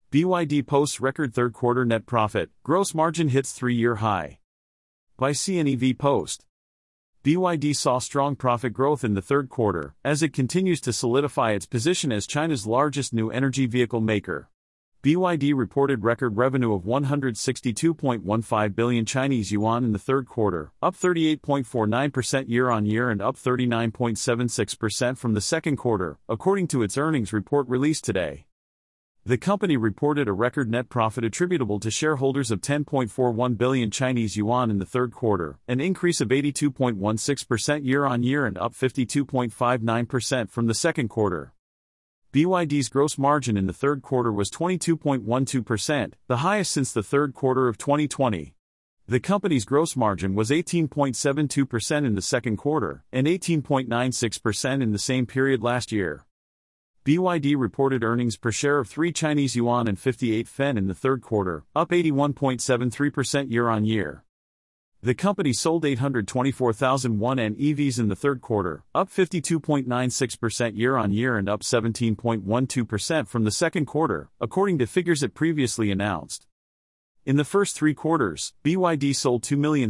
BYD posts record third-quarter net profit, gross margin hits three-year high. By CNEV Post. BYD saw strong profit growth in the third quarter, as it continues to solidify its position as China's largest new energy vehicle maker. BYD reported record revenue of 162.15 billion Chinese yuan in the third quarter, up 38.49% year-on-year and up 39.76% from the second quarter, according to its earnings report released today. The company reported a record net profit attributable to shareholders of 10.41 billion Chinese yuan in the third quarter, an increase of 82.16% year-on-year and up 52.59% from the second quarter. BYD's gross margin in the third quarter was 22.12%, the highest since the third quarter of 2020. The company's gross margin was 18.72% in the second quarter, and 18.96% in the same period last year. BYD reported earnings per share of 3 Chinese yuan and 58 fen in the third quarter, up 81.73% year-on-year. The company sold 824,000 EVs in the third quarter, up 52.96% year-on-year and up 17.12% from the second quarter, according to figures it previously announced. In the first three quarters, BYD sold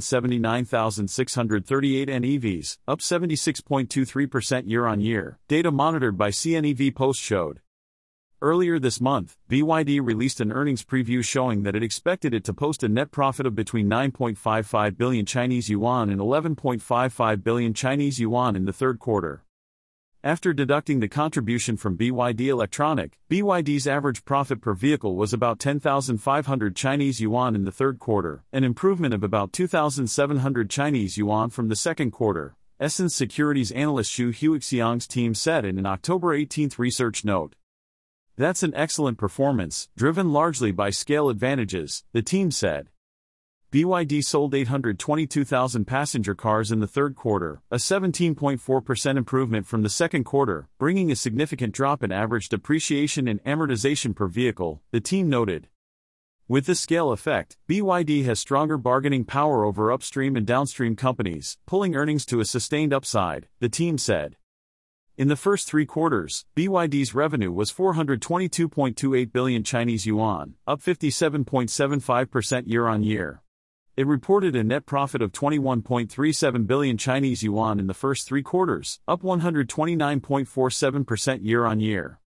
2,079,638 EVs, up 76.23% year-on-year, data monitored by CNEV Post showed. Earlier this month, BYD released an earnings preview showing that it expected it to post a net profit of between 9.55 billion Chinese yuan and 11.55 billion Chinese yuan in the third quarter. After deducting the contribution from BYD Electronic, BYD's average profit per vehicle was about 10,500 Chinese yuan in the third quarter, an improvement of about 2,700 Chinese yuan from the second quarter, Essence Securities analyst Xu Huixiang's team said in an October 18 research note. That's an excellent performance, driven largely by scale advantages, the team said. BYD sold 822,000 passenger cars in the third quarter, a 17.4% improvement from the second quarter, bringing a significant drop in average depreciation and amortization per vehicle, the team noted. With this scale effect, BYD has stronger bargaining power over upstream and downstream companies, pulling earnings to a sustained upside, the team said. In the first three quarters, BYD's revenue was 422.28 billion Chinese yuan, up 57.75% year-on-year. It reported a net profit of 21.37 billion Chinese yuan in the first three quarters, up 129.47% year-on-year.